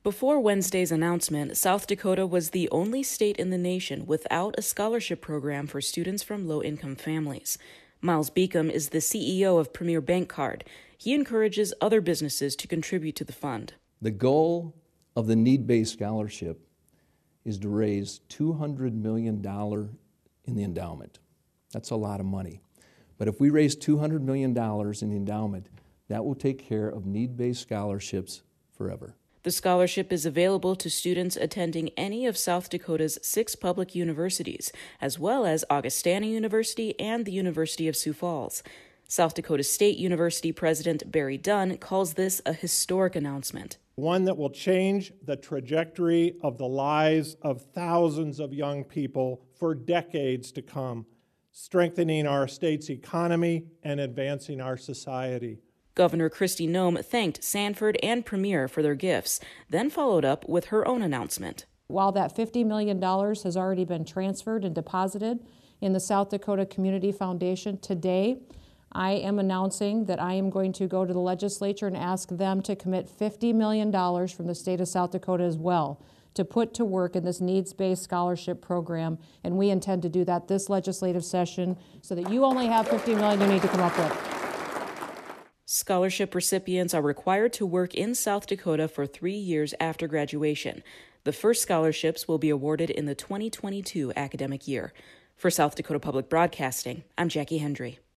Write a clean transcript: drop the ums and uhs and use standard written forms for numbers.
Before Wednesday's announcement, South Dakota was the only state in the nation without a scholarship program for students from low-income families. Miles Beacom is the CEO of Premier Bank Card. He encourages other businesses to contribute to the fund. The goal of the need-based scholarship is to raise $200 million in the endowment. That's a lot of money. But if we raise $200 million in the endowment, that will take care of need-based scholarships forever. The scholarship is available to students attending any of South Dakota's 6 public universities, as well as Augustana University and the University of Sioux Falls. South Dakota State University President Barry Dunn calls this a historic announcement. One that will change the trajectory of the lives of thousands of young people for decades to come, strengthening our state's economy and advancing our society. Governor Kristi Noem thanked Sanford and Premier for their gifts, then followed up with her own announcement. While that $50 million has already been transferred and deposited in the South Dakota Community Foundation, today I am announcing that I am going to go to the legislature and ask them to commit $50 million from the state of South Dakota as well to put to work in this needs-based scholarship program, and we intend to do that this legislative session so that you only have $50 million you need to come up with. Scholarship recipients are required to work in South Dakota for 3 years after graduation. The first scholarships will be awarded in the 2022 academic year. For South Dakota Public Broadcasting, I'm Jackie Hendry.